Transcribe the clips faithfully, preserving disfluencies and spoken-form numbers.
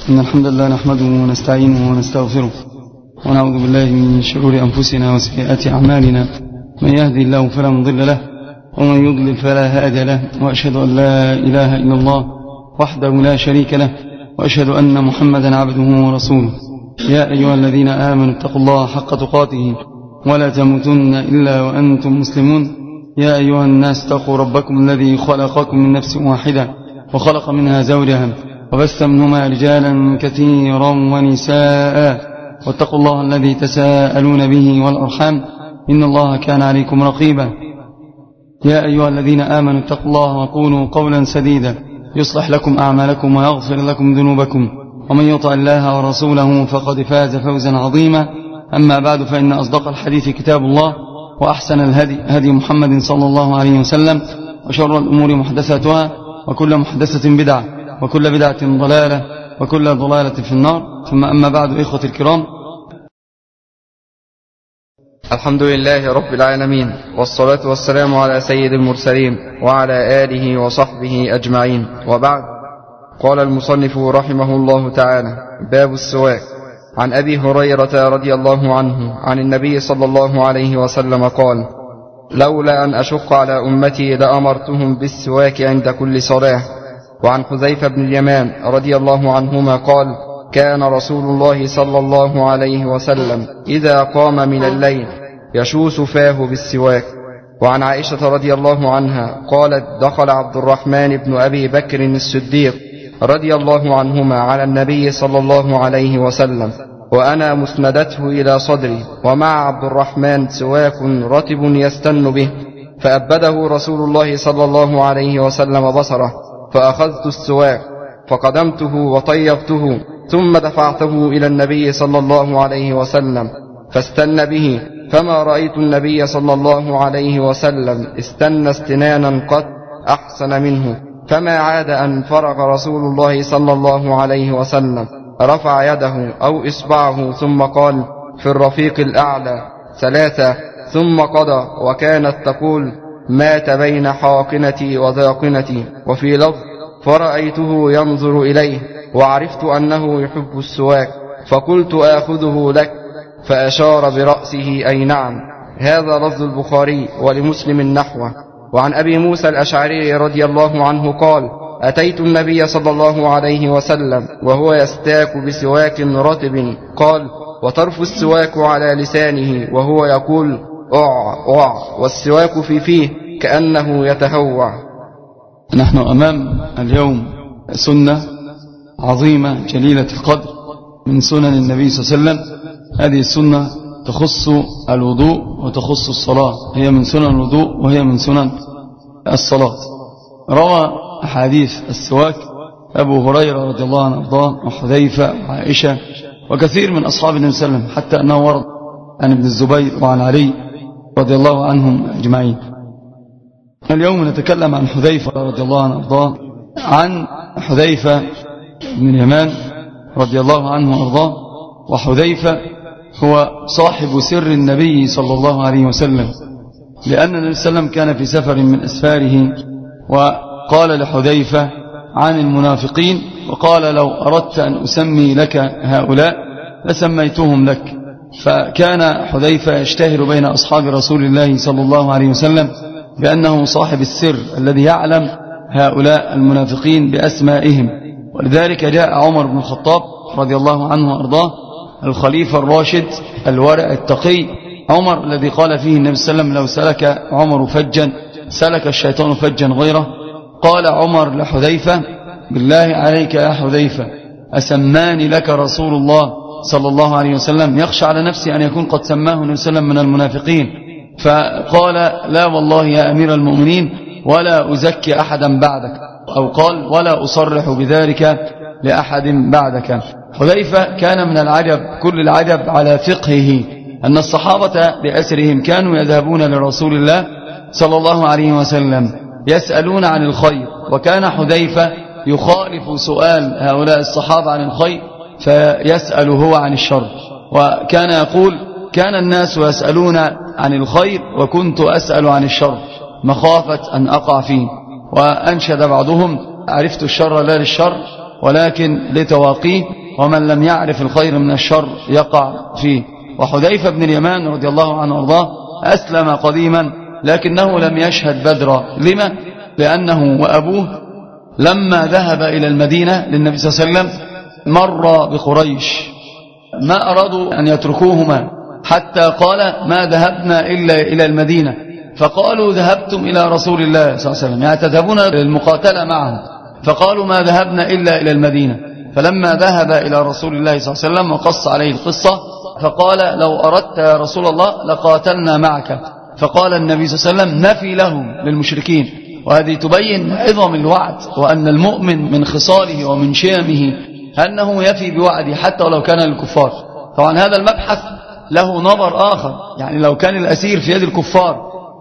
إن الحمد لله نحمده ونستعينه ونستغفره ونعوذ بالله من شرور أنفسنا وسيئات أعمالنا. من يهدي الله فلا مضل له ومن يضلل فلا هادي له، وأشهد أن لا إله إلا الله وحده لا شريك له، وأشهد أن محمدا عبده ورسوله. يا أيها الذين آمنوا اتقوا الله حق تقاته ولا تموتن إلا وأنتم مسلمون. يا أيها الناس اتقوا ربكم الذي خلقكم من نفس واحدة وخلق منها زوجها وبث منهما رجالا كثيرا ونساء، واتقوا الله الذي تساءلون به والأرحام إن الله كان عليكم رقيبا. يا أيها الذين آمنوا اتقوا الله وقولوا قولا سديدا يصلح لكم أعمالكم ويغفر لكم ذنوبكم، ومن يطع الله ورسوله فقد فاز فوزا عظيما. أما بعد، فإن أصدق الحديث كتاب الله، وأحسن الهدي هدي محمد صلى الله عليه وسلم، وشر الأمور محدثاتها، وكل محدثة بدعة، وكل بدعة ضلالة، وكل ضلالة في النار. ثم أما بعد، إخوة الكرام، الحمد لله رب العالمين، والصلاة والسلام على سيد المرسلين وعلى آله وصحبه أجمعين، وبعد. قال المصنف رحمه الله تعالى: باب السواك. عن أبي هريرة رضي الله عنه عن النبي صلى الله عليه وسلم قال: لولا أن أشق على أمتي لأمرتهم بالسواك عند كل صلاة. وعن حذيفة بن اليمان رضي الله عنهما قال: كان رسول الله صلى الله عليه وسلم إذا قام من الليل يشوس فاه بالسواك. وعن عائشة رضي الله عنها قالت: دخل عبد الرحمن بن أبي بكر الصديق رضي الله عنهما على النبي صلى الله عليه وسلم وأنا مسندته إلى صدري، ومع عبد الرحمن سواك رطب يستن به، فأبده رسول الله صلى الله عليه وسلم بصره، فأخذت السواك فقدمته وطيبته، ثم دفعته إلى النبي صلى الله عليه وسلم فاستن به، فما رأيت النبي صلى الله عليه وسلم استن استنانا قط أحسن منه. فما عاد أن فرغ رسول الله صلى الله عليه وسلم رفع يده أو إصبعه ثم قال: في الرفيق الأعلى ثلاثة، ثم قضى. وكانت تقول: مات بين حاقنتي وذاقنتي. وفي لفظ: فرأيته ينظر إليه وعرفت أنه يحب السواك، فقلت: آخذه لك؟ فأشار برأسه أي نعم. هذا لفظ البخاري، ولمسلم نحوه. وعن أبي موسى الأشعري رضي الله عنه قال: أتيت النبي صلى الله عليه وسلم وهو يستاك بسواك رطب، قال: وطرف السواك على لسانه وهو يقول: أع أع، والسواك في فيه كأنه يتهوع. نحن أمام اليوم سنة عظيمة جليلة القدر من سنن النبي صلى الله عليه وسلم. هذه السنة تخص الوضوء وتخص الصلاة، هي من سنن الوضوء وهي من سنن الصلاة. روى أحاديث السواك أبو هريرة رضي الله عنه وارضاه، وحذيفة وعائشة وكثير من أصحاب النبي صلى الله عليه وسلم، حتى أنه ورد عن ابن الزبير وعن علي رضي الله عنهم أجمعين. اليوم نتكلم عن حذيفة رضي الله عنه وارضاه. عن حذيفة بن اليمان رضي الله عنه وارضاه، وحذيفة هو صاحب سر النبي صلى الله عليه وسلم، لأن النبي صلى الله عليه وسلم كان في سفر من أسفاره، وقال لحذيفة عن المنافقين، وقال: لو أردت أن أسمي لك هؤلاء لسميتهم لك. فكان حذيفة يشتهر بين أصحاب رسول الله صلى الله عليه وسلم بأنه صاحب السر الذي يعلم هؤلاء المنافقين بأسمائهم. ولذلك جاء عمر بن الخطاب رضي الله عنه وأرضاه، الخليفة الراشد الورع التقي، عمر الذي قال فيه النبي صلى الله عليه وسلم: لو سلك عمر فجا سلك الشيطان فجا غيره. قال عمر لحذيفة: بالله عليك يا حذيفة، أسماني لك رسول الله صلى الله عليه وسلم؟ يخشى على نفسي أن يكون قد سماه النبي صلى الله عليه وسلم من المنافقين. فقال: لا والله يا أمير المؤمنين، ولا أزكي أحدا بعدك، أو قال: ولا أصرح بذلك لأحد بعدك. حذيفة كان من العجب كل العجب على فقهه أن الصحابة بأسرهم كانوا يذهبون لرسول الله صلى الله عليه وسلم يسألون عن الخير، وكان حذيفة يخالف سؤال هؤلاء الصحابة عن الخير فيسأل هو عن الشر. وكان يقول: كان الناس يسألون عن الخير وكنت أسأل عن الشر مخافة أن أقع فيه. وأنشد بعضهم: عرفت الشر لا للشر ولكن لتواقيه، ومن لم يعرف الخير من الشر يقع فيه. وحذيفة بن اليمان رضي الله عنه وارضاه أسلم قديما لكنه لم يشهد بدرا. لما؟ لأنه وأبوه لما ذهب إلى المدينة للنبي صلى الله عليه وسلم مر بقريش ما أرادوا أن يتركوهما، حتى قال ما ذهبنا إلا إلى المدينة، فقالوا ذهبتم إلى رسول الله صلى الله عليه وسلم، يعني تذهبون للمقاتلة معه، فقالوا ما ذهبنا إلا إلى المدينة. فلما ذهب إلى رسول الله صلى الله عليه وسلم وقص عليه القصة فقال لو أردت يا رسول الله لقاتلنا معك. فقال النبي صلى الله عليه وسلم نفي لهم للمشركين. وهذه تبين عظم الوعد، وأن المؤمن من خصاله ومن شيمه أنه يفي بوعده حتى ولو كان للكفار. طبعا هذا المبحث له نظر آخر، يعني لو كان الأسير في يد الكفار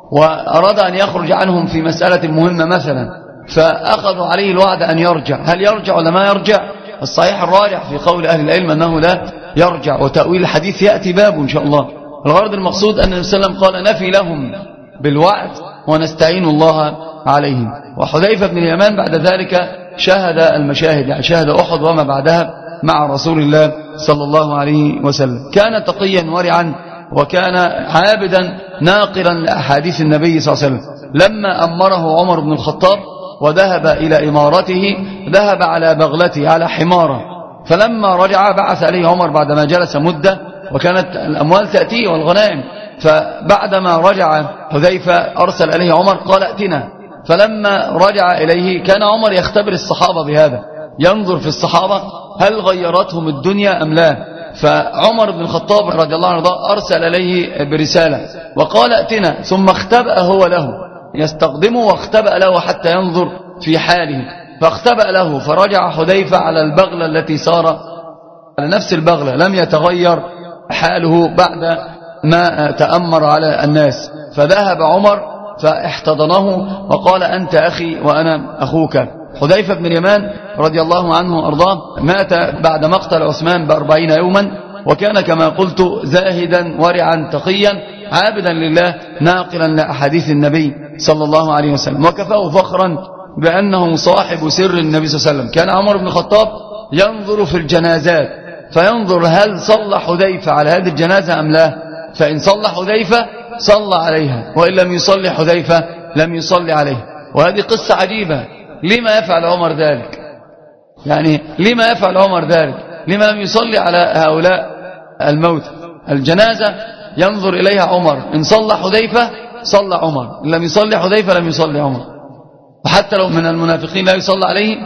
وأراد أن يخرج عنهم في مسألة مهمة مثلا، فأخذوا عليه الوعد أن يرجع، هل يرجع ولا ما يرجع؟ الصحيح الراجح في قول أهل العلم أنه لا يرجع، وتأويل الحديث يأتي بابه إن شاء الله. الغرض المقصود أن النبي صلى الله عليه وسلم قال نفي لهم بالوعد ونستعين الله عليهم. وحذيفة بن اليمان بعد ذلك شهد المشاهد، يعني شهد أحد وما بعدها مع رسول الله صلى الله عليه وسلم. كان تقيا ورعا، وكان عابدا ناقلا لأحاديث النبي صلى الله عليه وسلم. لما أمره عمر بن الخطاب وذهب إلى إمارته ذهب على بغلته على حماره، فلما رجع بعث عليه عمر بعدما جلس مدة، وكانت الأموال تأتيه والغنائم، فبعدما رجع حذيفة أرسل إليه عمر قال ائتنا. فلما رجع إليه كان عمر يختبر الصحابة بهذا، ينظر في الصحابة هل غيرتهم الدنيا أم لا. فعمر بن الخطاب رضي الله عنه أرسل إليه برسالة وقال ائتنا، ثم اختبأ هو له، يستقدمه واختبأ له حتى ينظر في حاله، فاختبأ له. فرجع حذيفة على البغلة التي صار على نفس البغلة، لم يتغير حاله بعد ما تأمر على الناس. فذهب عمر فاحتضنه وقال أنت أخي وأنا أخوك. حذيفة بن اليمان رضي الله عنه وأرضاه مات بعد مقتل عثمان بأربعين يوما، وكان كما قلت زاهدا ورعا تقيا عابدا لله ناقلا لأحاديث النبي صلى الله عليه وسلم. وكفاه فخرا بأنه صاحب سر النبي صلى الله عليه وسلم. كان عمر بن الخطاب ينظر في الجنازات فينظر هل صلى حذيفة على هذه الجنازة أم لا، فإن صلى حذيفة صلى عليها، وإن لم يصلي حذيفة لم يصلي عليه. وهذه قصة عجيبة، لما يفعل عمر ذلك؟ يعني لما يفعل عمر ذلك؟ لما لم يصلي على هؤلاء الموت؟ الجنازة ينظر إليها عمر، إن صلى حذيفة صلى عمر، إن لم يصلي حذيفة لم يصلي عمر. وحتى لو من المنافقين لا يصلى عليه،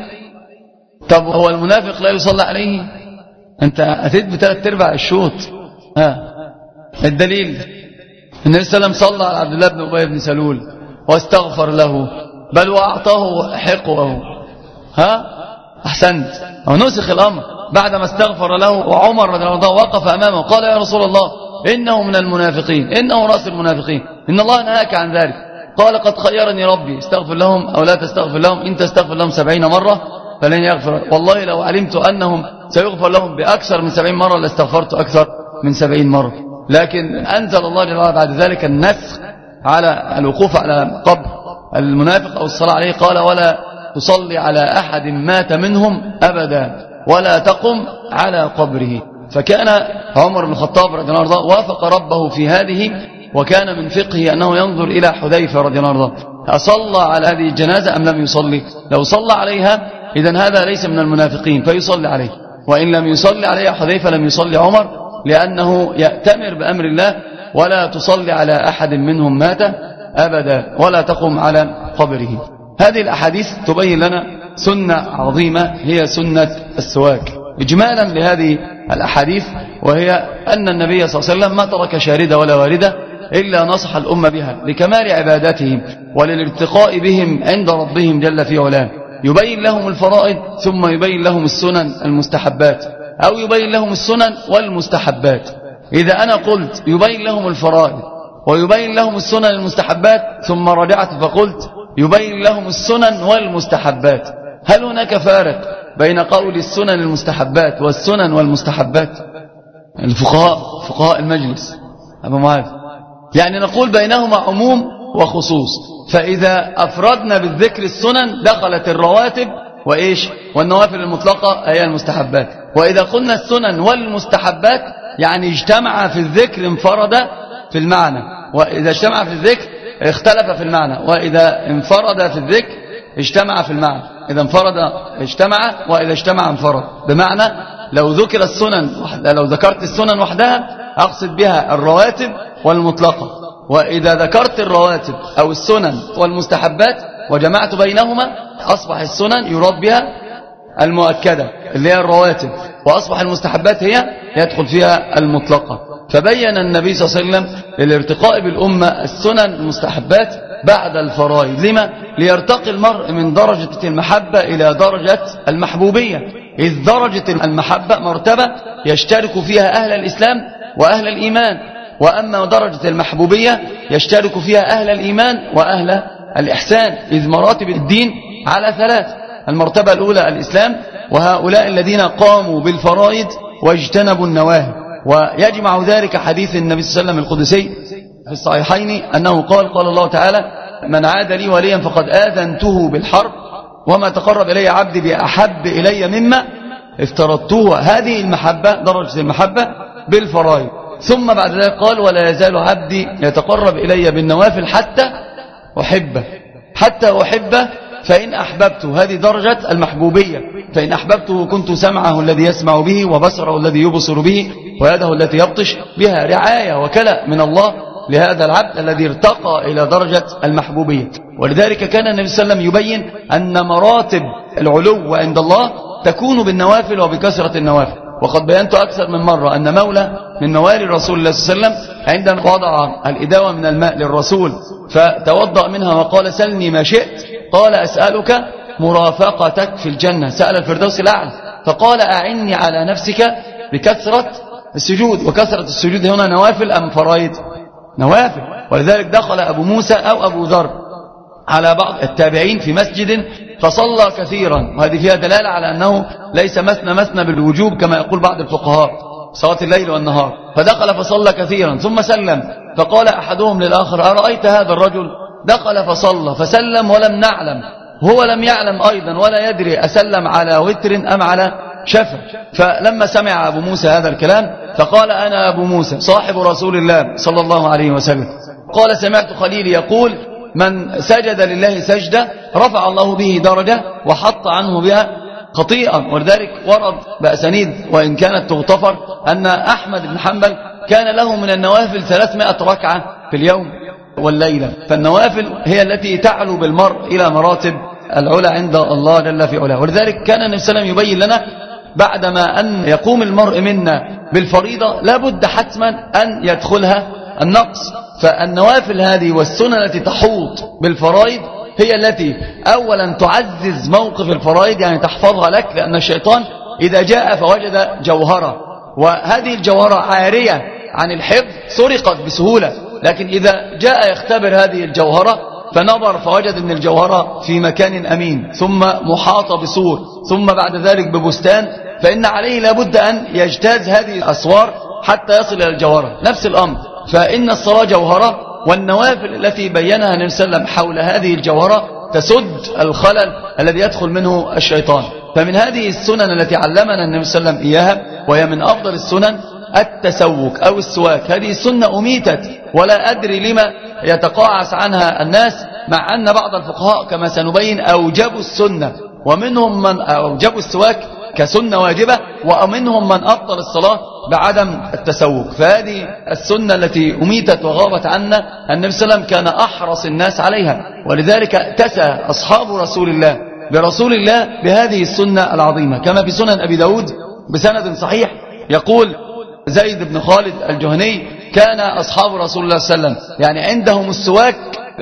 طب هو المنافق لا يصلى عليه؟ أنت أتيت بثلاث أرباع الشوط. ها الدليل النبي صلى الله عليه وسلم صلى على عبد الله بن أبي بن سلول واستغفر له، بل وأعطاه حقوه. ها أحسنت، ونسخ الأمر بعدما استغفر له، وعمر رضي الله عنه وقف أمامه وقال يا رسول الله إنه من المنافقين، إنه رأس المنافقين، إن الله نهاك عن ذلك. قال قد خيرني ربي استغفر لهم أو لا تستغفر لهم، إن تستغفر لهم سبعين مرة فلن يغفر، والله لو علمت أنهم سيغفر لهم بأكثر من سبعين مرة لاستغفرت أكثر من سبعين مرة. لكن أنزل الله جل وعلا بعد ذلك النسخ على الوقوف على قبر المنافق أو الصلاة عليه، قال ولا تصلي على أحد مات منهم أبدا ولا تقم على قبره. فكان عمر بن الخطاب رضي الله عنه وافق ربه في هذه، وكان من فقهه أنه ينظر إلى حذيفة رضي الله عنه أصلى على هذه الجنازة أم لم يصلي. لو صلى عليها إذن هذا ليس من المنافقين فيصلي عليه، وإن لم يصلي عليها حذيفة لم يصلي عمر، لأنه يأتمر بأمر الله ولا تصلي على أحد منهم مات أبدا ولا تقم على قبره. هذه الأحاديث تبين لنا سنة عظيمة هي سنة السواك. إجمالا لهذه الأحاديث وهي أن النبي صلى الله عليه وسلم ما ترك شاردة ولا واردة إلا نصح الأمة بها لكمال عباداتهم وللارتقاء بهم عند ربهم جل في علاه. يبين لهم الفرائض ثم يبين لهم السنن المستحبات، أو يبين لهم السنن والمستحبات. إذا أنا قلت يبين لهم الفرائض ويبين لهم السنن المستحبات ثم رجعت فقلت يبين لهم السنن والمستحبات، هل هناك فارق بين قول السنن المستحبات والسنن والمستحبات؟ الفقهاء فقهاء المجلس أبو معاذ يعني نقول بينهما عموم وخصوص، فإذا أفردنا بالذكر السنن دخلت الرواتب وإيش والنوافل المطلقة هي المستحبات. وإذا قلنا السنن والمستحبات يعني اجتمع في الذكر انفرد في المعنى، وإذا اجتمع في الذكر اختلف في المعنى، وإذا انفرد في الذكر اجتمع في المعنى. إذا انفرد اجتمع، وإذا اجتمع انفرد. بمعنى لو ذكر السنن لو ذكرت السنن وحدها أقصد بها الرواتب والمطلقة، وإذا ذكرت الرواتب أو السنن والمستحبات وجمعت بينهما أصبح السنن يراد بها المؤكدة اللي هي الرواتب، وأصبح المستحبات هي يدخل فيها المطلقة. فبين النبي صلى الله عليه وسلم للارتقاء بالأمة السنن المستحبات بعد الفرائض. لما؟ ليرتقي المرء من درجة المحبة إلى درجة المحبوبية، إذ درجة المحبة مرتبة يشترك فيها أهل الإسلام وأهل الإيمان، وأما درجة المحبوبية يشترك فيها أهل الإيمان وأهل الإحسان، إذ مراتب الدين على ثلاث. المرتبة الأولى الإسلام، وهؤلاء الذين قاموا بالفرائض واجتنبوا النواهي. ويجمع ذلك حديث النبي صلى الله عليه وسلم القدسي في الصحيحين أنه قال قال الله تعالى: من عاد لي وليا فقد آذنته بالحرب، وما تقرب إلي عبدي بأحب إلي مما افترضته. هذه المحبة درجة المحبة بالفرائض. ثم بعد ذلك قال: ولا يزال عبدي يتقرب إلي بالنوافل حتى أحبه حتى أحبه فإن أحببته. هذه درجة المحبوبية. فإن أحببته كنت سمعه الذي يسمع به، وبصره الذي يبصر به، ويده التي يبطش بها. رعاية وكلاء من الله لهذا العبد الذي ارتقى إلى درجة المحبوبية. ولذلك كان النبي صلى الله عليه وسلم يبين أن مراتب العلو عند الله تكون بالنوافل وبكثرة النوافل. وقد بينت أكثر من مرة أن مولى من موالي الرسول الله صلى الله عليه وسلم عندما وضع الإداوة من الماء للرسول فتوضأ منها وقال: سلني ما شئت، قال: أسألك مرافقتك في الجنة. سأل الفردوس الأعلى، فقال: أعني على نفسك بكثرة السجود. وكثرة السجود هنا نوافل أم فرائض؟ نوافل. ولذلك دخل أبو موسى أو أبو ذر على بعض التابعين في مسجد فصلى كثيرا، وهذه فيها دلالة على أنه ليس مثنى مثنى بالوجوب كما يقول بعض الفقهاء، صلاة الليل والنهار. فدخل فصلى كثيرا ثم سلم، فقال أحدهم للآخر: أرأيت هذا الرجل دخل فصلى فسلم ولم نعلم، هو لم يعلم أيضا ولا يدري أسلم على وتر أم على شفع. فلما سمع أبو موسى هذا الكلام فقال: أنا أبو موسى صاحب رسول الله صلى الله عليه وسلم. قال: سمعت خليلي يقول: من سجد لله سجدة رفع الله به درجة وحط عنه بها خطيئة. ولذلك ورد بأسانيد وإن كانت تغتفر أن أحمد بن حنبل كان له من النوافل ثلاثمائة ركعة في اليوم والليلة. فالنوافل هي التي تعلو بالمرء إلى مراتب العلا عند الله جل في علاه. ولذلك كان النبي صلى الله عليه وسلم يبين لنا بعدما أن يقوم المرء منا بالفريضة لابد حتما أن يدخلها النقص. فالنوافل هذه والسنن التي تحوط بالفرائض هي التي أولا تعزز موقف الفرائض، يعني تحفظها لك، لأن الشيطان إذا جاء فوجد جوهرة وهذه الجوهرة عارية عن الحفظ سرقت بسهولة، لكن إذا جاء يختبر هذه الجوهرة فنظر فوجد أن الجوهرة في مكان أمين ثم محاطة بسور ثم بعد ذلك ببستان، فإن عليه لابد أن يجتاز هذه الأسوار حتى يصل إلى الجوهرة. نفس الأمر، فإن الصلاة جوهرة، والنوافل التي بينها النبي صلى الله عليه وسلم حول هذه الجوهرة تسد الخلل الذي يدخل منه الشيطان. فمن هذه السنن التي علمنا النبي صلى الله عليه وسلم إياها، وهي من أفضل السنن، التسوك أو السواك. هذه السنة أميتت ولا أدري لما يتقاعس عنها الناس، مع أن بعض الفقهاء كما سنبين أوجبوا السنة، ومنهم من أوجبوا السواك كسنة واجبة، ومنهم من أبطل الصلاة بعدم التسوك. فهذه السنة التي أميتت وغابت عنا النبي صلى الله عليه وسلم كان أحرص الناس عليها، ولذلك اتسى أصحاب رسول الله برسول الله بهذه السنة العظيمة. كما في سنن أبي داود بسند صحيح يقول زيد بن خالد الجهني: كان أصحاب رسول الله صلى الله عليه وسلم يعني عندهم السواك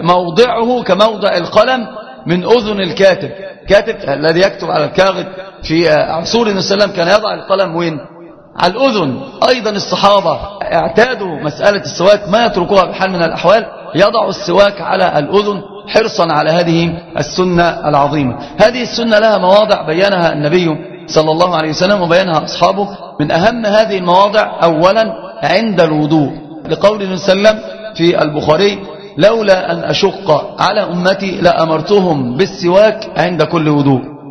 موضعه كموضع القلم من أذن الكاتب. كاتب الذي يكتب على الكاغد في عصور النبي صلى الله عليه وسلم كان يضع القلم وين؟ على الأذن. أيضا الصحابة اعتادوا مسألة السواك، ما يتركوها بحال من الأحوال، يضع السواك على الأذن حرصا على هذه السنة العظيمة. هذه السنة لها مواضع بيانها النبي صلى الله عليه وسلم وبيانها أصحابه. من أهم هذه المواضع أولا عند الوضوء، لقول النبي صلى الله عليه وسلم في البخاري: لولا أن أشق على أمتي لأمرتهم بالسواك عند كل وضوء.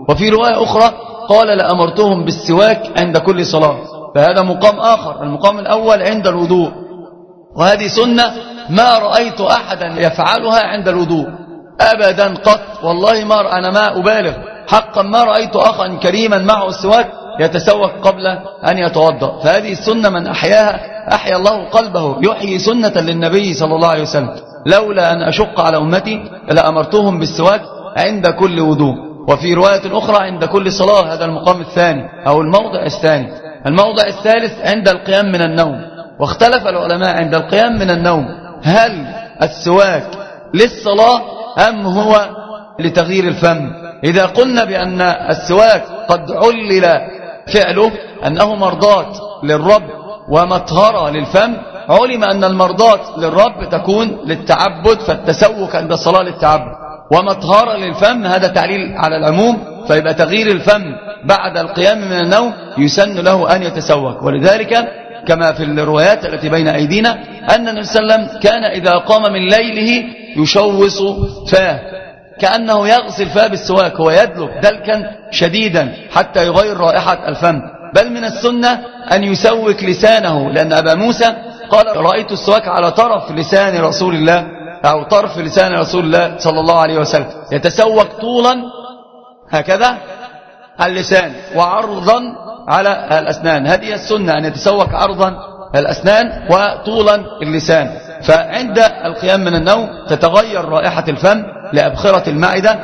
وفي رواية أخرى قال لأمرتهم بالسواك عند كل صلاة، فهذا مقام آخر. المقام الأول عند الوضوء، وهذه سنة ما رأيت أحدا يفعلها عند الوضوء أبدا قط، والله ما أنا ما أبالغ، حقا ما رأيت أخا كريما معه السواك يتسوك قبل أن يتوضأ. فهذه السنة من أحياها أحيا الله قلبه، يحيي سنة للنبي صلى الله عليه وسلم. لولا أن أشق على أمتي لأمرتهم بالسواك عند كل وضوء. وفي رواية أخرى عند كل صلاة، هذا المقام الثاني أو الموضع الثاني. الموضع الثالث عند القيام من النوم، واختلف العلماء عند القيام من النوم هل السواك للصلاة أم هو لتغيير الفم. إذا قلنا بأن السواك قد علل فعله أنه مرضات للرب ومطهرة للفم، علم أن المرضات للرب تكون للتعبد، فالتسوك عند الصلاة للتعبد، ومطهرة للفم هذا تعليل على العموم، فيبقى تغيير الفم بعد القيام من النوم يسن له أن يتسوك. ولذلك كما في الروايات التي بين أيدينا أن النبي صلى الله عليه وسلم كان إذا قام من ليله يشوص فاه، كأنه يغسل فاه بالسواك، هو يدلك دلكا شديدا حتى يغير رائحة الفم. بل من السنة أن يسوك لسانه، لأن أبا موسى قال رأيت السواك على طرف لسان رسول الله أو طرف لسان رسول الله صلى الله عليه وسلم يتسوك طولا هكذا اللسان وعرضا على الأسنان. هذه السنة أن يتسوك عرضا الأسنان وطولا اللسان. فعند القيام من النوم تتغير رائحة الفم لأبخرة المعدة،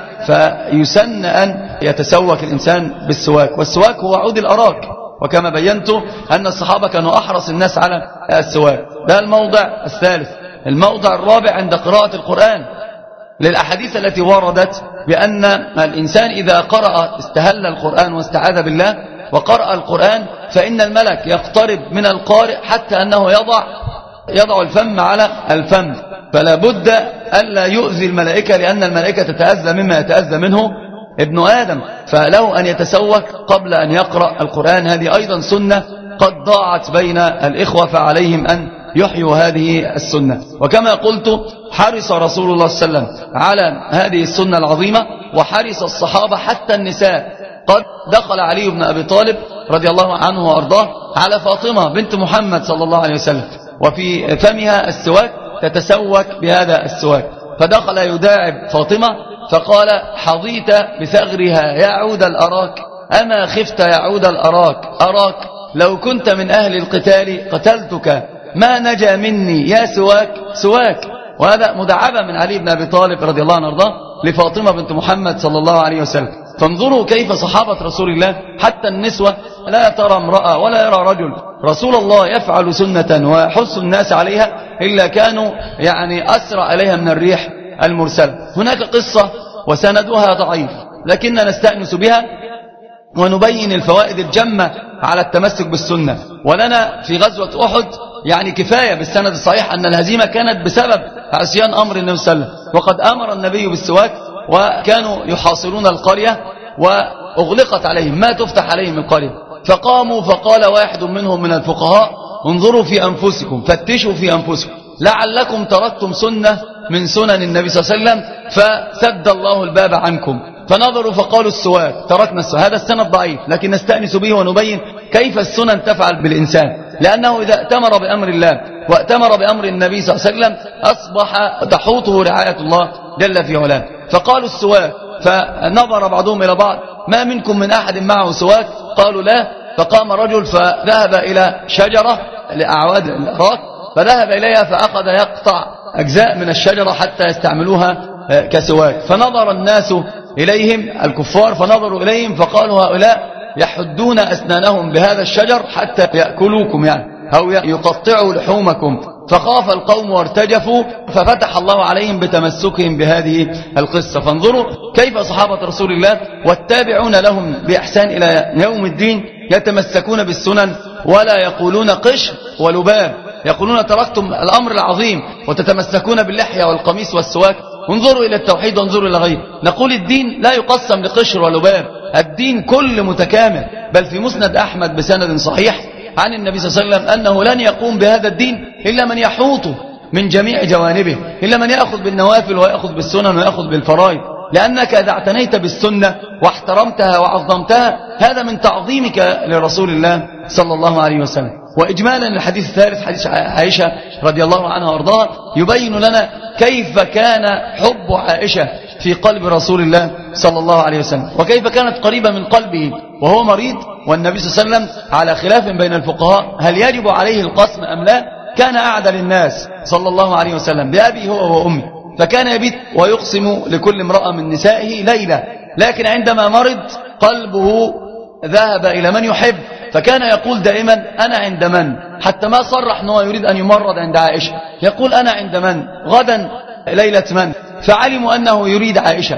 فيسن أن يتسوك الإنسان بالسواك. والسواك هو عود الأراك، وكما بينت أن الصحابة كانوا أحرص الناس على السواك. ده الموضع الثالث. الموضع الرابع عند قراءة القرآن، للأحاديث التي وردت بأن الإنسان إذا قرأ استهل القرآن واستعاذ بالله وقرأ القرآن فإن الملك يقترب من القارئ حتى أنه يضع يضع الفم على الفم، فلا بد ألا يؤذي الملائكة، لأن الملائكة تتأذى مما يتأذى منه ابن آدم، فله أن يتسوك قبل أن يقرأ القرآن. هذه أيضا سنة قد ضاعت بين الإخوة، فعليهم أن يحيوا هذه السنة. وكما قلت حرص رسول الله صلى الله عليه وسلم على هذه السنة العظيمة، وحرص الصحابة حتى النساء. قد دخل علي بن أبي طالب رضي الله عنه وأرضاه على فاطمة بنت محمد صلى الله عليه وسلم، وفي فمها السواك تتسوك بهذا السواك، فدخل يداعب فاطمة فقال حظيت بثغرها يا عود الأراك، أما خفت يا عود الأراك أراك لو كنت من أهل القتال قتلتك ما نجا مني يا سواك سواك. وهذا مدعبة من علي بن أبي طالب رضي الله عنه وارضاه لفاطمة بنت محمد صلى الله عليه وسلم. فانظروا كيف صحابة رسول الله حتى النسوة لا ترى امرأة ولا يرى رجل رسول الله يفعل سنة ويحث الناس عليها إلا كانوا يعني أسرع عليها من الريح المرسلة. هناك قصة وسندها ضعيف لكننا نستأنس بها ونبين الفوائد الجمة على التمسك بالسنة. ولنا في غزوة أحد يعني كفاية بالسند الصحيح أن الهزيمة كانت بسبب عصيان أمر النبي صلى الله عليه وسلم، وقد أمر النبي بالسواك وكانوا يحاصرون القرية وأغلقت عليهم ما تفتح عليهم القرية، فقاموا فقال واحد منهم من الفقهاء انظروا في أنفسكم فتشوا في أنفسكم لعلكم تركتم سنة من سنن النبي صلى الله عليه وسلم فسد الله الباب عنكم. فنظروا فقالوا السواك، تركنا السواك. هذا السند ضعيف لكن نستأنس به ونبين كيف السنن تفعل بالإنسان، لأنه إذا ائتمر بأمر الله وائتمر بأمر النبي صلى الله عليه وسلم أصبح تحوطه رعاية الله جل في علاه. فقالوا السواك، فنظر بعضهم إلى بعض ما منكم من أحد معه سواك؟ قالوا لا. فقام رجل فذهب إلى شجرة لأعواد الأراك فذهب إليها فأخذ يقطع أجزاء من الشجرة حتى يستعملوها كسواك. فنظر الناس إليهم الكفار فنظروا إليهم فقالوا هؤلاء يحدون أسنانهم بهذا الشجر حتى يأكلوكم يعني أو يقطعوا لحومكم. فخاف القوم وارتجفوا ففتح الله عليهم بتمسكهم بهذه القصة. فانظروا كيف صحابة رسول الله والتابعون لهم بإحسان إلى يوم الدين يتمسكون بالسنن ولا يقولون قش ولباب، يقولون تركتم الأمر العظيم وتتمسكون باللحية والقميص والسواك. انظروا إلى التوحيد وانظروا إلى غيره. نقول الدين لا يقسم لقشر ولباب، الدين كل متكامل. بل في مسند أحمد بسند صحيح عن النبي صلى الله عليه وسلم أنه لن يقوم بهذا الدين إلا من يحوطه من جميع جوانبه، إلا من يأخذ بالنوافل ويأخذ بالسنن ويأخذ بالفرائض. لأنك إذا اعتنيت بالسنة واحترمتها وعظمتها هذا من تعظيمك لرسول الله صلى الله عليه وسلم. وإجمالا الحديث الثالث حديث عائشة رضي الله عنها وارضاها يبين لنا كيف كان حب عائشة في قلب رسول الله صلى الله عليه وسلم، وكيف كانت قريبة من قلبه وهو مريض، والنبي صلى الله عليه وسلم على خلاف بين الفقهاء هل يجب عليه القسم أم لا، كان أعدل الناس صلى الله عليه وسلم بأبي هو وأمي، فكان يبيت ويقسم لكل امرأة من نسائه ليلة، لكن عندما مرض قلبه ذهب إلى من يحب، فكان يقول دائما أنا عند من، حتى ما صرح أنه يريد أن يمرض عند عائشة، يقول أنا عند من، غدا ليلة من، فعلموا أنه يريد عائشة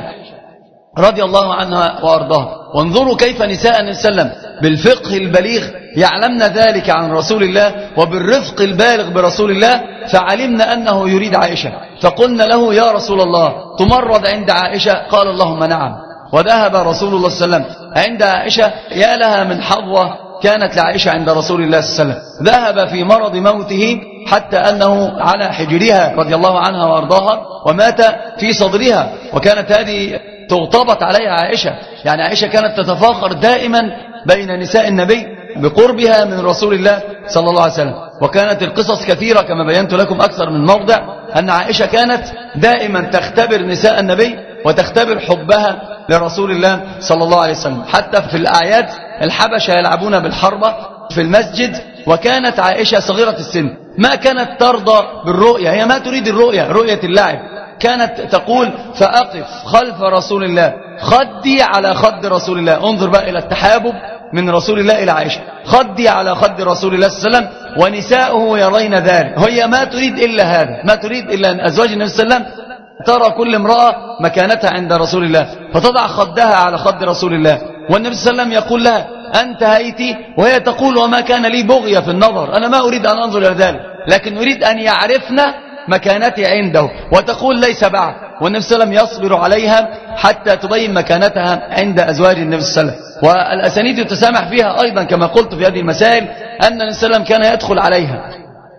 رضي الله عنها وأرضاها. وانظروا كيف نساء النبي صلى الله عليه وسلم بالفقه البليغ يعلمن ذلك عن رسول الله، وبالرفق البالغ برسول الله، فعلمنا أنه يريد عائشة، فقلنا له يا رسول الله تمرض عند عائشة؟ قال اللهم نعم. وذهب رسول الله صلى الله عليه وسلم عند عائشة، يا لها من حظوة كانت لعائشة عند رسول الله صلى الله عليه وسلم، ذهب في مرض موته حتى أنه على حجرها رضي الله عنها وأرضاها ومات في صدرها، وكانت هذه تغتبط عليها عائشة، يعني عائشة كانت تتفاخر دائما بين نساء النبي بقربها من رسول الله صلى الله عليه وسلم. وكانت القصص كثيرة كما بينت لكم أكثر من موضع، أن عائشة كانت دائما تختبر نساء النبي وتختبر حبها لرسول الله صلى الله عليه وسلم. حتى في الأعياد الحبشة يلعبون بالحربة في المسجد، وكانت عائشة صغيرة السن ما كانت ترضى بالرؤية، هي ما تريد الرؤية، رؤية اللعب، كانت تقول فأقف خلف رسول الله خدي على خد رسول الله. انظر بقى إلى التحابب من رسول الله إلى عائشة، خدي على خد رسول الله صلى الله عليه وسلم، ونساؤه يرين ذلك، هي ما تريد إلا هذا، ما تريد إلا أن أزواج النبي صلى الله عليه وسلم ترى كل امرأة مكانتها عند رسول الله، فتضع خدها على خد رسول الله، والنبي صلى الله عليه وسلم يقول لها أنت هيتي، وهي تقول وما كان لي بغية في النظر، أنا ما أريد أن أنظر إلى ذلك، لكن أريد أن يعرفنا مكانتي عنده، وتقول ليس بعد، والنبي صلى الله عليه وسلم يصبر عليها حتى تبين مكانتها عند أزواج النبي صلى الله عليه وسلم. والأسانيد تسامح فيها أيضا كما قلت في هذه المسائل، أن النبي صلى الله عليه وسلم كان يدخل عليها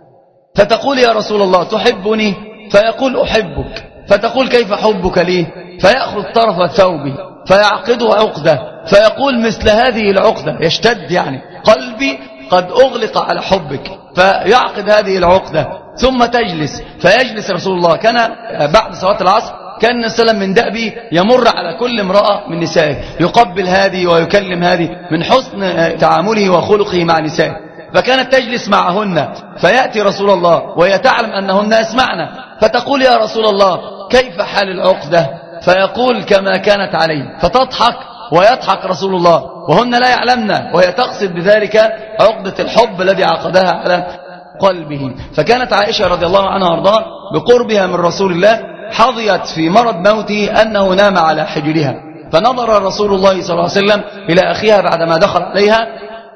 فتقول يا رسول الله تحبني؟ فيقول أحبك، فتقول كيف حبك لي؟ فيأخذ طرف ثوبه فيعقده عقدة، فيقول مثل هذه العقدة، يشتد يعني قلبي قد أغلق على حبك، فيعقد هذه العقدة ثم تجلس، فيجلس رسول الله. كان بعد صلاة العصر كان النبي صلى الله عليه وسلم من دأبه يمر على كل امرأة من نسائه يقبل هذه ويكلم هذه من حسن تعامله وخلقه مع نسائه، فكانت تجلس معهن، فيأتي رسول الله وهي تعلم أنهن يسمعن، فتقول يا رسول الله كيف حال العقدة؟ فيقول كما كانت عليه، فتضحك ويضحك رسول الله وهن لا يعلمن، وهي تقصد بذلك عقدة الحب الذي عقدها على قلبه. فكانت عائشة رضي الله عنها وارضاها بقربها من رسول الله حظيت في مرض موته أنه نام على حجرها، فنظر رسول الله صلى الله عليه وسلم إلى أخيها بعدما دخل عليها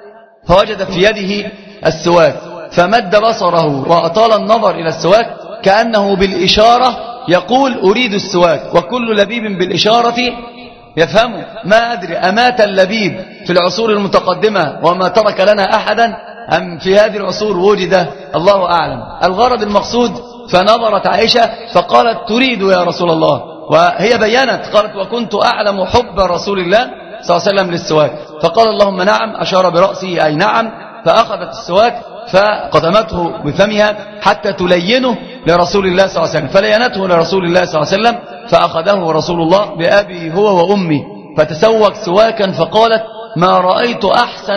فوجد في يده السواك، فمد بصره وأطال النظر إلى السواك كأنه بالإشارة يقول أريد السواك، وكل لبيب بالإشارة يفهمه. ما أدري أمات اللبيب في العصور المتقدمة وما ترك لنا أحدا، أم في هذه العصور وجد؟ الله أعلم. الغرض المقصود فنظرت عائشة فقالت تريد يا رسول الله، وهي بيّنت قالت وكنت أعلم حب رسول الله صلى الله عليه وسلم للسواك، فقال اللهم نعم، أشار برأسه أي نعم، فأخذت السواك فقدمته بفمها حتى تلينه لرسول الله صلى الله عليه وسلم، فلينته لرسول الله صلى الله عليه وسلم، فأخذه رسول الله بأبي هو وأمي فتسوك سواكا، فقالت ما رأيت أحسن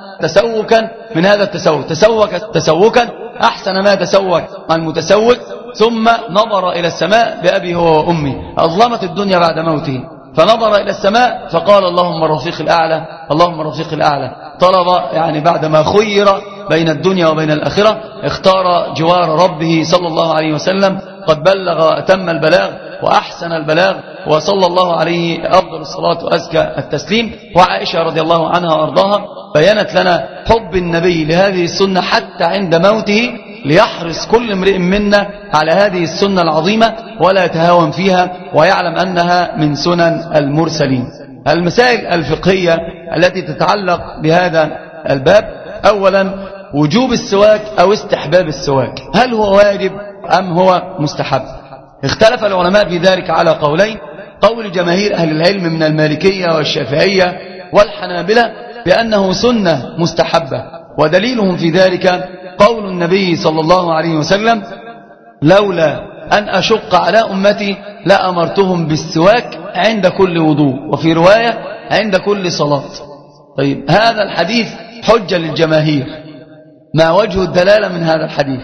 تسوكا من هذا التسوك، تسوك تسوكا أحسن ما تسوك المتسوك، ثم نظر إلى السماء بأبي هو وأمي، أظلمت الدنيا بعد موته، فنظر إلى السماء فقال اللهم الرفيق الأعلى، اللهم الرفيق الأعلى. طلب يعني بعدما خير بين الدنيا وبين الآخرة اختار جوار ربه صلى الله عليه وسلم، قد بلغ أتم البلاغ وأحسن البلاغ، وصلى الله عليه أفضل الصلاة وأزكى التسليم. وعائشة رضي الله عنها وأرضاها بيّنت لنا حب النبي لهذه السنة حتى عند موته، ليحرص كل امرئ منا على هذه السنة العظيمة ولا يتهاون فيها، ويعلم أنها من سنن المرسلين. المسائل الفقهية التي تتعلق بهذا الباب: أولا وجوب السواك أو استحباب السواك، هل هو واجب أم هو مستحب؟ اختلف العلماء في ذلك على قولين، قول جماهير أهل العلم من المالكية والشافعية والحنابلة بأنه سنة مستحبة، ودليلهم في ذلك قول النبي صلى الله عليه وسلم: لولا أن أشق على أمتي لأمرتهم بالسواك عند كل وضوء، وفي رواية عند كل صلاة. طيب هذا الحديث حجة للجماهير، ما وجه الدلالة من هذا الحديث؟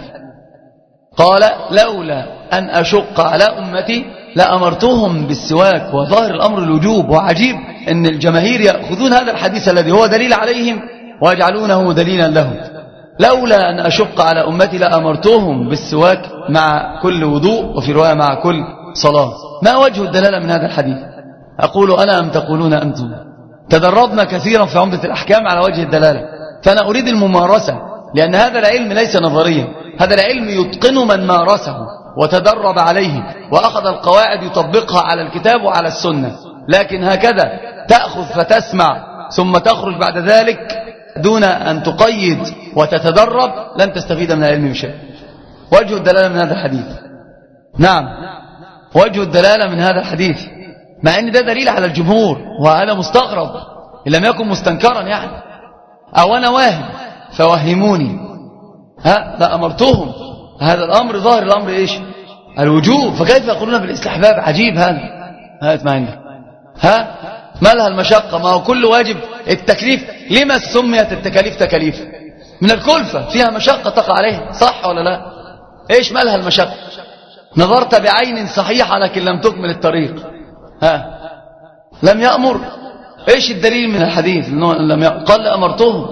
قال: لولا أن أشق على أمتي لأمرتهم بالسواك، وظاهر الأمر الوجوب. وعجيب أن الجماهير يأخذون هذا الحديث الذي هو دليل عليهم ويجعلونه دليلا لهم. لولا أن أشق على أمتي لأمرتهم بالسواك مع كل وضوء، وفي رواية مع كل صلاة. ما وجه الدلالة من هذا الحديث؟ أقول أنا أم تقولون أنتم؟ تدربنا كثيرا في عمدة الأحكام على وجه الدلالة، فأنا أريد الممارسة، لأن هذا العلم ليس نظريا، هذا العلم يتقن من مارسه وتدرب عليه وأخذ القواعد يطبقها على الكتاب وعلى السنة. لكن هكذا تأخذ فتسمع ثم تخرج بعد ذلك دون أن تقيد وتتدرب، لن تستفيد من العلم بشيء. وجه الدلالة من هذا الحديث، نعم وجه الدلالة من هذا الحديث، مع أن ده دليل على الجمهور، وهذا مستغرب إن لم يكن مستنكرا يعني، أو أنا واهم فوهموني، ها لأمرتهم. هذا الأمر ظاهر الأمر إيش؟ الوجوب، فكيف يقولون بالاستحباب؟ عجيب هذا. هات ما عندك، ها ما لها المشقة؟ ما هو كل واجب التكليف. لما سميت التكاليف تكاليف؟ من الكلفة، فيها مشقة تقع عليها، صح ولا لا؟ إيش ما لها المشقة؟ نظرت بعين صحيحة لكن لم تكمل الطريق، ها لم يأمر. إيش الدليل من الحديث؟ لم يأمر. قال أمرتهم.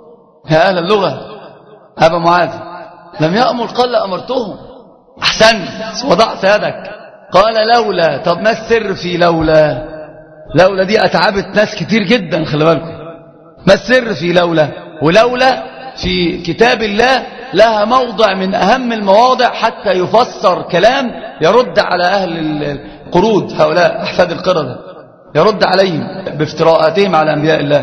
يا أهل اللغة أبا معاذ، لم يأمر، قال أمرتهم. أحسنت، وضعت يدك. قال لولا. طب ما السر في لولا؟ لولا دي أتعبت ناس كتير جدا، خلي بالكم. ما السر في لولا؟ ولولا في كتاب الله لها موضع من أهم المواضع حتى يفسر كلام يرد على أهل القرود، هؤلاء أحفاد القردة، يرد عليهم بافتراءاتهم على أنبياء الله.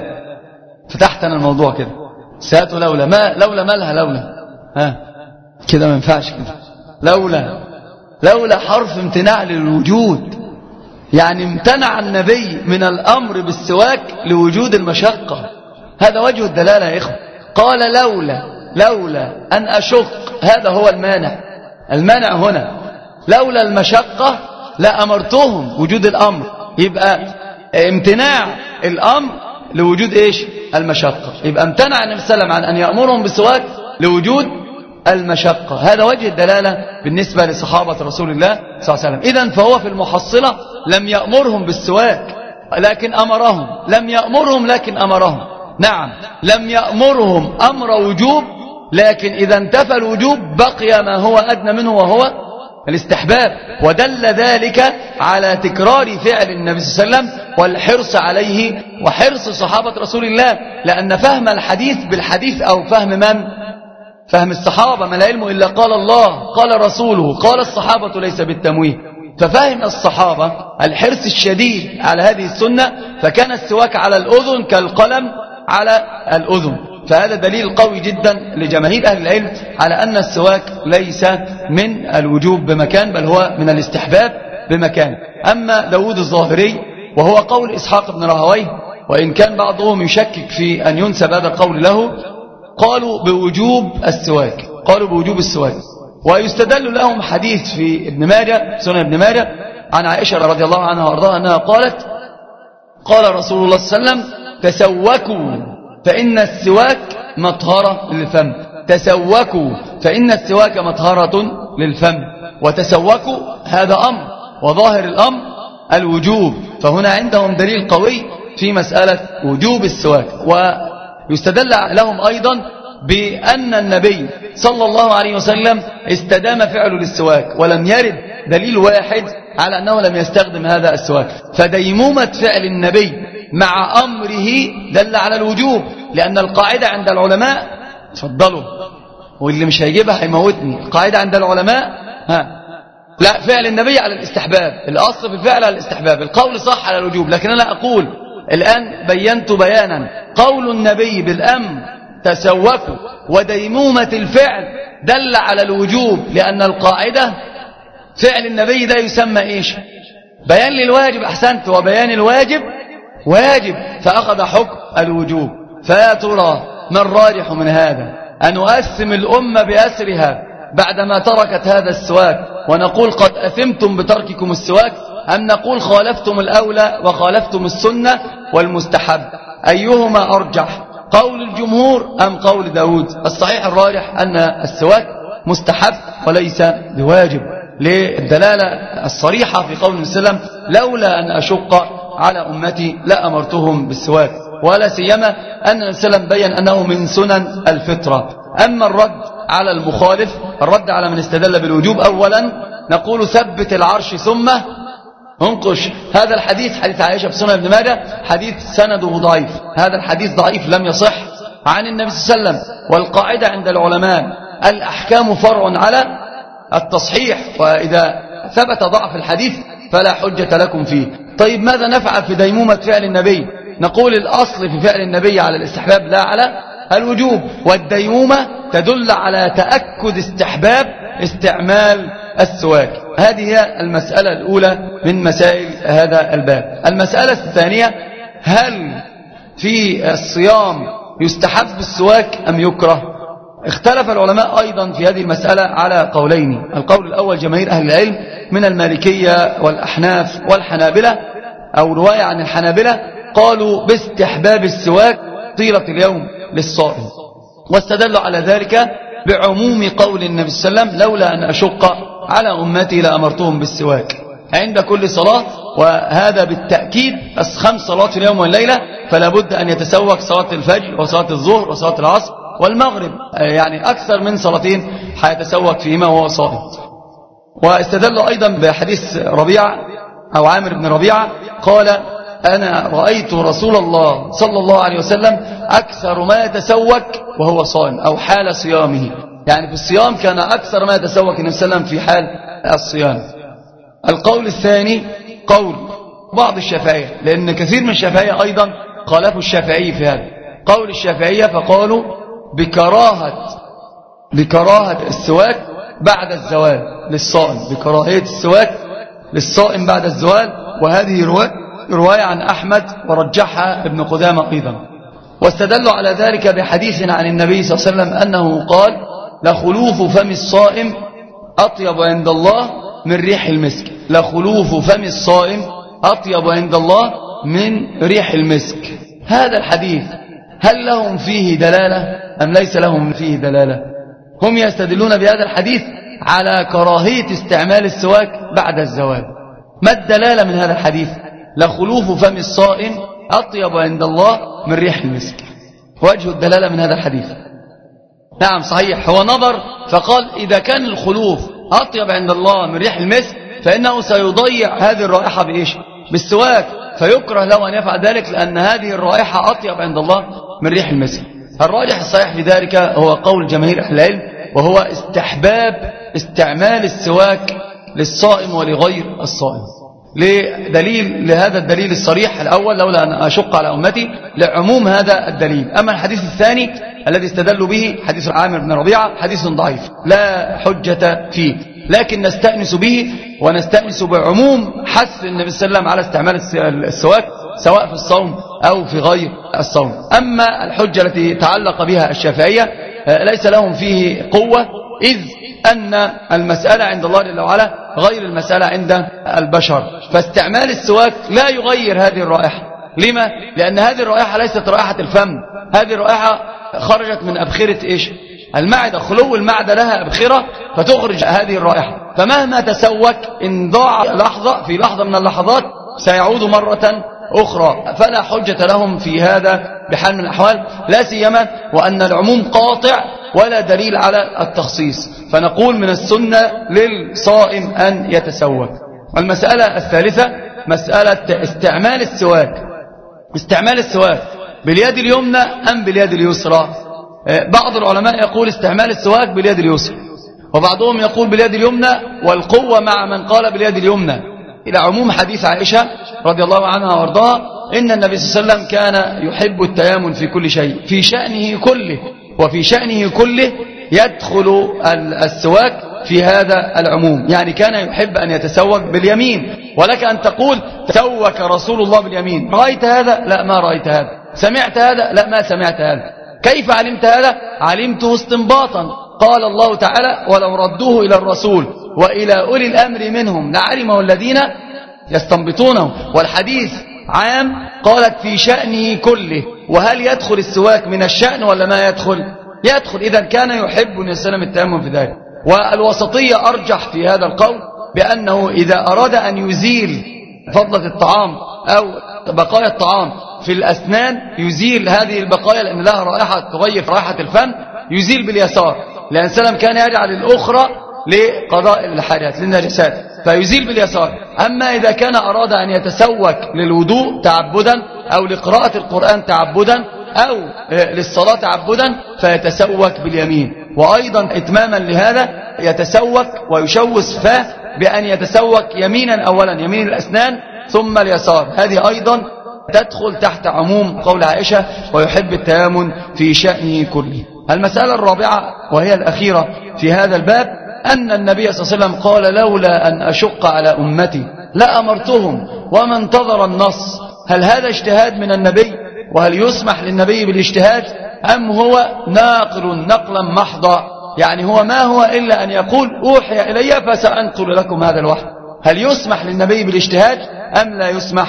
فتحتنا الموضوع كده، سأتوا لولا. ما لولا مالها لولا؟ ها كده ما ينفعش كده. لولا لولا حرف امتناع للوجود، يعني امتنع النبي من الأمر بالسواك لوجود المشقة. هذا وجه الدلالة يا إخوة. قال لولا لولا أن أشق، هذا هو المانع. المانع هنا لولا المشقة لأمرتهم، وجود الأمر، يبقى امتناع الأمر لوجود إيش؟ المشقة. يبقى امتنع النبي صلى الله عليه وسلم عن أن يأمرهم بالسواك لوجود المشقة. هذا وجه الدلالة بالنسبة لصحابة رسول الله صلى الله عليه وسلم. إذن فهو في المحصلة لم يأمرهم بالسواك لكن أمرهم، لم يأمرهم لكن أمرهم. نعم لم يأمرهم أمر وجوب، لكن إذا انتفى الوجوب بقي ما هو أدنى منه وهو الاستحباب. ودل ذلك على تكرار فعل النبي صلى الله عليه وسلم والحرص عليه وحرص صحابة رسول الله، لأن فهم الحديث بالحديث أو فهم من؟ فهم الصحابة. ما العلم إلا قال الله قال رسوله قال الصحابة ليس بالتمويه. ففهم الصحابة الحرص الشديد على هذه السنة، فكان السواك على الأذن كالقلم على الأذن. فهذا دليل قوي جدا لجماهير أهل العلم على أن السواك ليس من الوجوب بمكان، بل هو من الاستحباب بمكان. أما داود الظاهري وهو قول إسحاق بن راهويه، وإن كان بعضهم يشكك في أن ينسب هذا القول له، قالوا بوجوب السواك، قالوا بوجوب السواك. ويستدل لهم حديث في ابن ماجه، سنن ابن ماجه، عن عائشة رضي الله عنها وارضاها أنها قالت: قال رسول الله صلى الله عليه وسلم: تسوكوا فإن السواك مطهرة للفم. تسوكوا فإن السواك مطهرة للفم. وتسوكوا هذا أمر، وظاهر الأمر الوجوب، فهنا عندهم دليل قوي في مسألة وجوب السواك. ويستدل لهم أيضا بأن النبي صلى الله عليه وسلم استدام فعله للسواك، ولم يرد دليل واحد على أنه لم يستخدم هذا السواك. فديمومة فعل النبي مع أمره دل على الوجوب، لأن القاعدة عند العلماء، تفضلوا واللي مش هيجيبها هيموتني، القاعدة عند العلماء ها لا، فعل النبي على الاستحباب، الأصل في الفعل على الاستحباب، القول صح على الوجوب. لكن أنا أقول الآن بينت بيانا، قول النبي بالأمر تسوكوا وديمومة الفعل دل على الوجوب، لأن القاعدة فعل النبي ده يسمى إيش؟ بيان للواجب، أحسنت، وبيان الواجب واجب، فأخذ حكم الوجوب. فيا ترى ما الراجح من هذا؟ أن نؤثم الأمة بأسرها بعدما تركت هذا السواك ونقول قد أثمتم بترككم السواك، أم نقول خالفتم الأولى وخالفتم السنة والمستحب؟ أيهما أرجح، قول الجمهور أم قول داود؟ الصحيح الراجح أن السواك مستحب وليس بواجب، للدلالة الصريحة في قول السلام لولا أن أشق على أمتي لأمرتهم بالسواك، ولا سيما أن السلام بيّن أنه من سنن الفطرة. أما الرد على المخالف، الرد على من استدل بالوجوب، أولا نقول ثبت العرش ثم انقش. هذا الحديث حديث عائشة في سنن ابن ماجه حديث سنده ضعيف، هذا الحديث ضعيف لم يصح عن النبي صلى الله عليه وسلم. والقاعدة عند العلماء الأحكام فرع على التصحيح، وإذا ثبت ضعف الحديث فلا حجة لكم فيه. طيب ماذا نفعل في ديمومة فعل النبي؟ نقول الأصل في فعل النبي على الاستحباب لا على الوجوب، والديمومة تدل على تأكد استحباب استعمال السواك. هذه هي المسألة الأولى من مسائل هذا الباب. المسألة الثانية، هل في الصيام يستحب السواك أم يكره؟ اختلف العلماء أيضا في هذه المسألة على قولين. القول الأول جماهير أهل العلم من المالكية والأحناف والحنابلة، أو رواية عن الحنابلة، قالوا باستحباب السواك طيلة اليوم للصائم، واستدلوا على ذلك بعموم قول النبي صلى الله عليه وسلم لولا أن أشق على أمتي لأمرتهم بالسواك عند كل صلاة. وهذا بالتأكيد خمس صلوات في اليوم والليلة، فلا بد أن يتسوك صلاة الفجر وصلاة الظهر وصلاة العصر والمغرب، يعني أكثر من صلاتين حيتسوك فيهما وهو صائم. واستدلوا أيضا بحديث ربيعة أو عامر بن ربيعة قال أنا رأيت رسول الله صلى الله عليه وسلم أكثر ما يتسوك وهو صائم، أو حال صيامه، يعني في الصيام كان أكثر ما يتسوك النبي صلى الله عليه وسلم في حال الصيام. القول الثاني قول بعض الشافعية، لأن كثير من الشافعية أيضا خالفوا الشافعي في هذا. قول الشافعية فقالوا بكراهة بكراهة السواك بعد الزوال للصائم، بكراهية السواك للصائم بعد الزوال. وهذه رواية رواية عن أحمد ورجحها ابن قدامة أيضا. واستدلوا على ذلك بحديث عن النبي صلى الله عليه وسلم أنه قال لخلوف فم الصائم أطيب عند الله من ريح المسك، لخلوف فم الصائم أطيب عند الله من ريح المسك. هذا الحديث هل لهم فيه دلالة أم ليس لهم فيه دلالة؟ هم يستدلون بهذا الحديث على كراهية استعمال السواك بعد الزوال. ما الدلالة من هذا الحديث؟ لخلوف فم الصائم أطيب عند الله من ريح المسك. وجه الدلالة من هذا الحديث، نعم صحيح، هو نظر فقال إذا كان الخلوف أطيب عند الله من ريح المسك فإنه سيضيع هذه الرائحة بإيش؟ بالسواك، فيكره له أن يفعل ذلك لأن هذه الرائحة أطيب عند الله من ريح المسك. الراجح الصحيح في ذلك هو قول جماهير أهل العلم، وهو استحباب استعمال السواك للصائم ولغير الصائم، لدليل لهذا الدليل الصريح الأول لولا أن أشق على أمتي، لعموم هذا الدليل. أما الحديث الثاني الذي استدلوا به حديث عامر بن ربيعة حديث ضعيف لا حجة فيه، لكن نستأنس به ونستأنس بعموم حث النبي صلى الله عليه وسلم على استعمال السواك سواء في الصوم أو في غير الصوم. أما الحجة التي تعلق بها الشافعية ليس لهم فيه قوة، إذ أن المسألة عند الله جل وعلا غير المسألة عند البشر، فاستعمال السواك لا يغير هذه الرائحة. لما؟ لأن هذه الرائحة ليست رائحة الفم، هذه الرائحة خرجت من أبخرة إيش؟ المعدة، خلو المعدة لها أبخرة فتخرج هذه الرائحة، فمهما تسوك إن ضاع لحظة في لحظة من اللحظات سيعود مرة أخرى، فلا حجة لهم في هذا بحال من الأحوال، لا سيما وأن العموم قاطع ولا دليل على التخصيص. فنقول من السنة للصائم أن يتسوك. المسألة الثالثة مسألة استعمال السواك، استعمال السواك باليد اليمنى أم باليد اليسرى؟ بعض العلماء يقول استعمال السواك باليد اليسرى، وبعضهم يقول باليد اليمنى، والقوة مع من قال باليد اليمنى إلى عموم حديث عائشة رضي الله عنها وارضاها إن النبي صلى الله عليه وسلم كان يحب التيامن في كل شيء، في شأنه كله، وفي شأنه كله يدخل السواك في هذا العموم، يعني كان يحب أن يتسوك باليمين، ولك أن تقول تسوك رسول الله باليمين. رأيت هذا؟ لا ما رأيت هذا. سمعت هذا؟ لا ما سمعت هذا. كيف علمت هذا؟ علمته استنباطا. قال الله تعالى ولو ردوه إلى الرسول وإلى أولي الأمر منهم لعلمه الذين يستنبطونه. والحديث عام، قالت في شأنه كله. وهل يدخل السواك من الشأن ولا ما يدخل؟ يدخل. إذا كان يحب النبي صلى الله عليه وسلم التيمم في ذلك. والوسطية أرجح في هذا القول بأنه إذا أراد أن يزيل فضلة الطعام أو بقايا الطعام في الأسنان، يزيل هذه البقايا لأن لها رائحة تغير رائحة الفم، يزيل باليسار، لأن سلم كان يجعل الأخرى لقضاء الحاجات للنجاسات فيزيل باليسار. أما إذا كان أراد أن يتسوك للوضوء تعبدا أو لقراءة القرآن تعبدا أو للصلاة تعبدا فيتسوك باليمين. وأيضا إتماما لهذا يتسوك ويشوس فاه بأن يتسوك يمينا أولا يمين الأسنان ثم اليسار. هذه أيضا تدخل تحت عموم قول عائشة ويحب التيامن في شأنه كله. المسألة الرابعة وهي الأخيرة في هذا الباب أن النبي صلى الله عليه وسلم قال لولا أن أشق على أمتي لأمرتهم وما انتظر النص. هل هذا اجتهاد من النبي؟ وهل يسمح للنبي بالاجتهاد أم هو ناقل نقلا محضا؟ يعني هو ما هو إلا أن يقول أوحي إلي فسأنقل لكم هذا الوحي. هل يسمح للنبي بالاجتهاد أم لا يسمح؟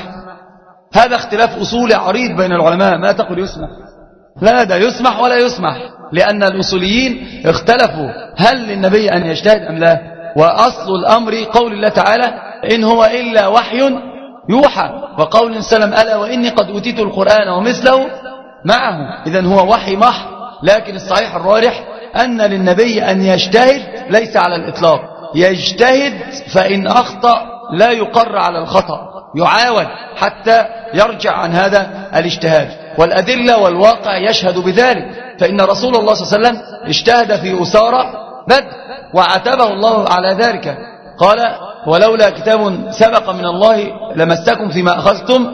هذا اختلاف أصولي عريض بين العلماء. ما تقول يسمح؟ لا، ده يسمح ولا يسمح، لأن الأصوليين اختلفوا هل للنبي أن يجتهد أم لا. وأصل الأمر قول الله تعالى إن هو إلا وحي يوحى، وقول سلم ألا وإني قد أوتيت القرآن ومثله معه. إذن هو وحي محض. لكن الصحيح الراجح أن للنبي أن يجتهد ليس على الإطلاق. يجتهد فإن أخطأ لا يقر على الخطأ، يعاود حتى يرجع عن هذا الاجتهاد. والأدلة والواقع يشهد بذلك. فإن رسول الله صلى الله عليه وسلم اجتهد في أسارة بدر وعاتبه الله على ذلك. قال ولولا كتاب سبق من الله لمسكم فيما أخذتم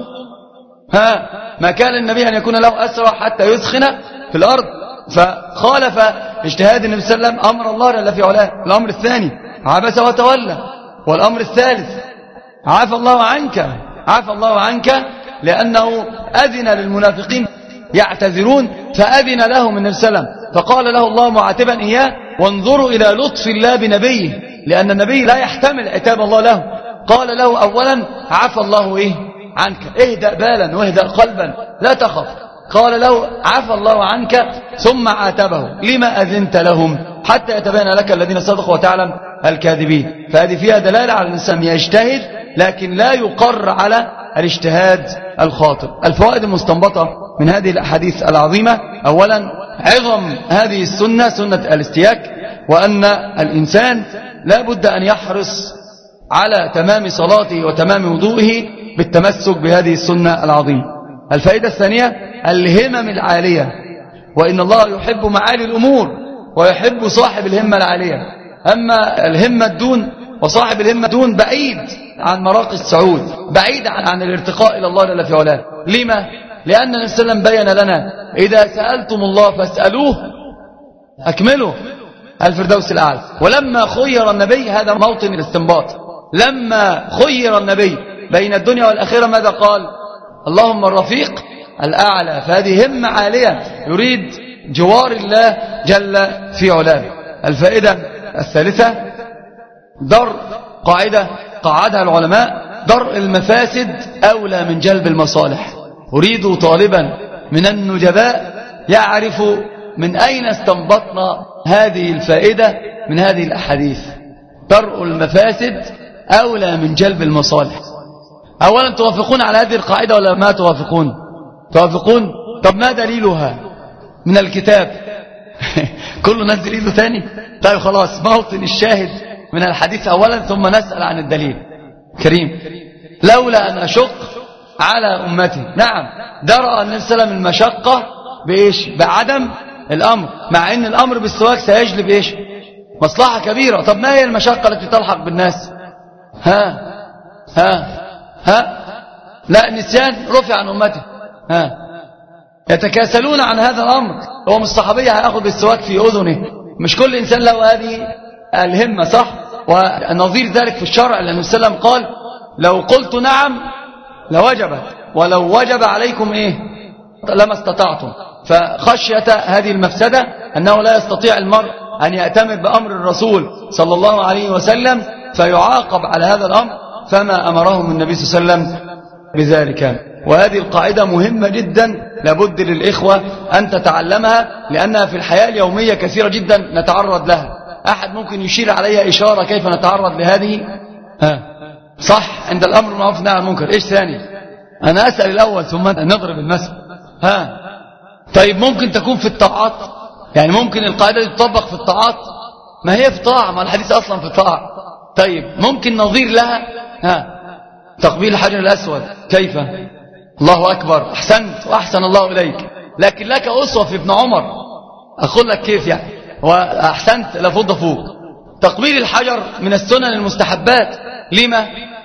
ها ما كان النبي أن يكون له أسرى حتى يسخن في الأرض. فخالف اجتهاد النبي صلى الله عليه وسلم أمر الله جل في علاه. الأمر الثاني عبس وتولى. والأمر الثالث عافى الله عنك، عافى الله عنك لأنه أذن للمنافقين يعتذرون فأذن لهم النبي صلى الله عليه وسلم. فقال له الله معاتبا إياه وانظروا إلى لطف الله بنبيه، لأن النبي لا يحتمل عتاب الله له. قال له أولا عفى الله إيه عنك، اهدأ بالا واهدأ قلبا لا تخف. قال له عفى الله عنك ثم عاتبه لما أذنت لهم حتى يتبين لك الذين صدقوا وتعلم الكاذبين. فهذه فيها دلالة على الإنسان يجتهد لكن لا يقر على الاجتهاد الخاطئ. الفوائد المستنبطة من هذه الأحاديث العظيمة: أولا عظم هذه السنة، سنة الاستياك، وأن الإنسان لا بد أن يحرص على تمام صلاته وتمام وضوئه بالتمسك بهذه السنة العظيمة. الفائدة الثانية الهمم العالية، وإن الله يحب معالي الأمور ويحب صاحب الهمة العالية. أما الهمة الدون وصاحب الهمة الدون بعيد عن مراقي السعود، بعيد عن الارتقاء إلى الله جل في علاه. لما؟ لأن النبي صلى الله عليه وسلم بين لنا إذا سألتم الله فاسألوه أكملوا الفردوس الأعلى. ولما خير النبي، هذا موطن الاستنباط، لما خير النبي بين الدنيا والآخرة ماذا قال؟ اللهم الرفيق الأعلى. فهذه همة عالية، يريد جوار الله جل في علاه. الفائدة الثالثة در قاعدة قاعدها العلماء: درء المفاسد أولى من جلب المصالح. أريد طالبا من النجباء يعرف من أين استنبطنا هذه الفائدة من هذه الأحاديث. درء المفاسد أولى من جلب المصالح. أولا توافقون على هذه القاعدة ولا ما توافقون؟ توافقون. طب ما دليلها من الكتاب؟ كله ناس دليله ثاني. طيب خلاص، موطن الشاهد من الحديث أولا ثم نسأل عن الدليل. كريم لولا أن أشق على أمتي. نعم، درأ النبي صلى الله عليه وسلم المشقة بإيش؟ بعدم الأمر، مع أن الأمر بالسواك سيجلب إيش؟ مصلحة كبيرة. طب ما هي المشقة التي تلحق بالناس؟ ها ها ها لا، النسيان رفع عن أمته. ها يتكاسلون عن هذا الأمر. هو مش صحابية هيأخذ بالسواك في أذنه، مش كل إنسان له هذه الهمة، صح؟ ونظير ذلك في الشرع، لأن النبي صلى الله عليه وسلم قال لو قلت نعم لوجبت، ولو وجب عليكم إيه لما استطعتم. فخشية هذه المفسدة أنه لا يستطيع المرء أن يأتمر بأمر الرسول صلى الله عليه وسلم فيعاقب على هذا الأمر، فما أمرهم النبي صلى الله عليه وسلم بذلك. وهذه القاعدة مهمة جدا لابد للإخوة أن تتعلمها، لأنها في الحياة اليومية كثيرة جدا نتعرض لها. أحد ممكن يشير عليها إشارة كيف نتعرض لهذه؟ ها صح، عند الأمر بالمعروف والنهي عن المنكر. إيش ثاني؟ أنا أسأل الأول ثم نضرب المثل. ها طيب ممكن تكون في الطاعات، يعني ممكن القاعدة تطبق في الطاعات، ما هي في طاعة، ما الحديث أصلا في طاعة. طيب ممكن نظير لها، ها تقبيل الحجر الأسود كيف؟ الله أكبر، أحسنت وأحسن الله إليك، لكن لك أسوة في ابن عمر. أقول لك كيف يعني، وأحسنت لفض فوق. تقبيل الحجر من السنن المستحبات. لما؟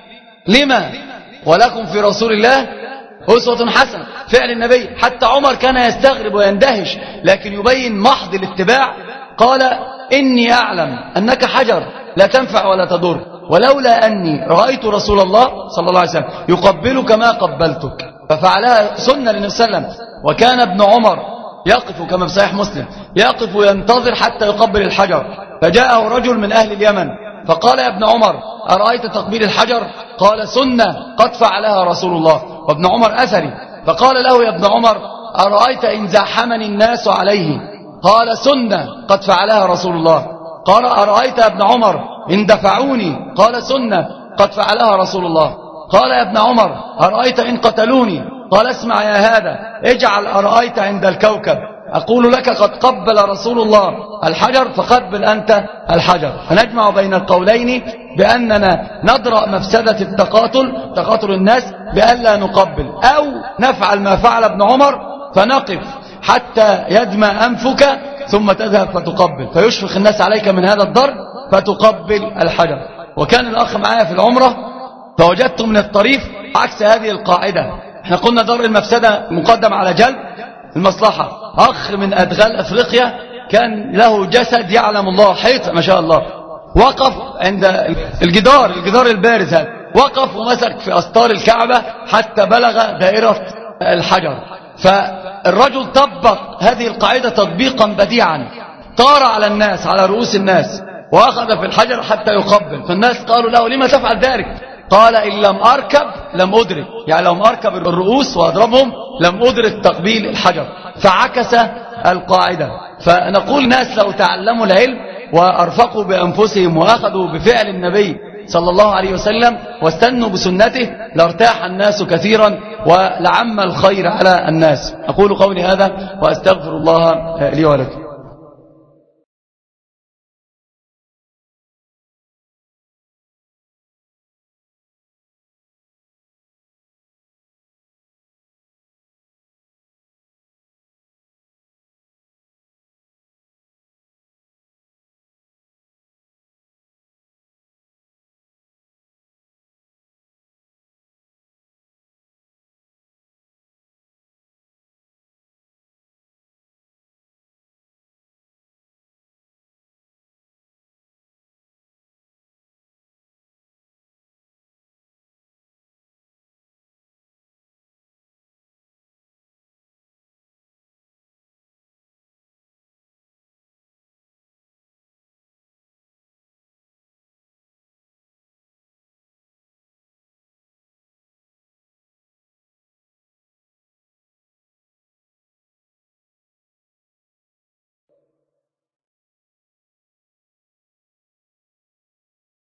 لما؟ ولكم في رسول الله أسوة حسنة، فعل النبي. حتى عمر كان يستغرب ويندهش، لكن يبين محض الاتباع. قال إني أعلم أنك حجر لا تنفع ولا تضر، ولولا أني رأيت رسول الله صلى الله عليه وسلم يقبلك ما قبلتك. ففعلها سنة للنبي صلى الله عليه وسلم. وكان ابن عمر يقف كما في صحيح مسلم، يقف وينتظر حتى يقبل الحجر. فجاءه رجل من أهل اليمن فقال يا ابن عمر أرأيت تقبيل الحجر؟ قال سنة قد فعلها رسول الله. وابن عمر أثري. فقال له يا ابن عمر أرأيت إن زاحمني الناس عليه؟ قال سنة قد فعلها رسول الله. قال أرأيت يا ابن عمر إن دفعوني؟ قال سنة قد فعلها رسول الله. قال يا ابن عمر أرأيت إن قتلوني؟ قال اسمع يا هذا، اجعل أرأيت عند الكوكب، أقول لك قد قبل رسول الله الحجر فقبل أنت الحجر. فنجمع بين القولين بأننا ندرأ مفسدة التقاتل، تقاتل الناس، بأن لا نقبل، أو نفعل ما فعل ابن عمر فنقف حتى يدمى أنفك ثم تذهب فتقبل، فيشفق الناس عليك من هذا الضرب فتقبل الحجر. وكان الأخ معايا في العمرة فوجدت من الطريف عكس هذه القاعدة. احنا قلنا درء المفسدة مقدم على جلب المصلحة. أخ من أدغال أفريقيا كان له جسد يعلم الله، حيط ما شاء الله، وقف عند الجدار الجدار البارز هذا، وقف ومسك في أستار الكعبة حتى بلغ دائرة الحجر. فالرجل طبق هذه القاعدة تطبيقا بديعا، طار على الناس، على رؤوس الناس، وأخذ في الحجر حتى يقبل. فالناس قالوا له لما تفعل ذلك؟ قال إن لم أركب لم أدرك، يعني لو أركب الرؤوس وأضربهم لم أدرك تقبيل الحجر. فعكس القاعدة. فنقول ناس لو تعلموا العلم وأرفقوا بأنفسهم وأخذوا بفعل النبي صلى الله عليه وسلم واستنوا بسنته لارتاح الناس كثيرا ولعم الخير على الناس. أقول قولي هذا وأستغفر الله لي ولكم.